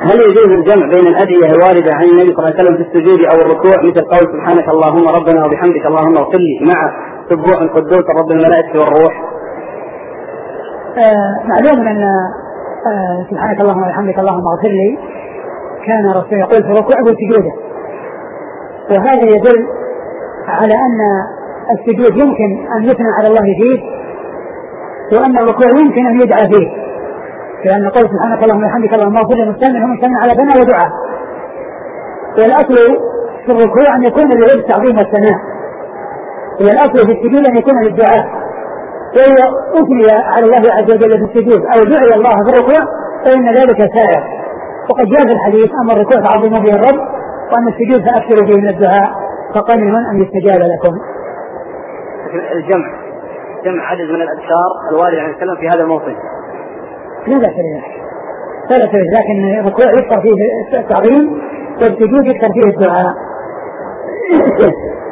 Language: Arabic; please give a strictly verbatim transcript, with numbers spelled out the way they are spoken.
هل يجوز الجمع بين الأدعية الواردة عن النبي صلى الله عليه وسلم في السجود أو الركوع مثل قول سبحانك اللهم ربنا وبحمدك اللهم اغفر لي مع سبوح القدوس رب الملائكة والروح؟ آه معلوم أن آه سبحانك اللهم وبحمدك اللهم اغفر لي كان الرسول يقول في ركوعه وسجوده، وهذا يدل على أن السجود يمكن أن يثنى على الله فيه، وأن الركوع يمكن أن يدعى فيه، لأن قول سبحانك اللهم وبحمدك اللهم اغفر لي مستمر هم مستمر على ثناء ودعاء. والأصل في الركوع أن يكون للعبد التعظيم والثناء، والأصل في السجود أن يكون للدعاء. وإذا أثني على الله عز وجل في السجود أو دعي الله في الركوع فإن ذلك سائر. وقد جاء في الحديث أما الركوع فعظموا به الرب، وأن السجود فأكثروا به من الدعاء فقمن أن يستجاب لكم. الجمع جمع عدد من الأذكار الواردة عن السلام في هذا الموطن لا بأس به، لا بأس به، لكن الركوع يذكر فيه التعظيم والسجود يذكر فيه الدعاء.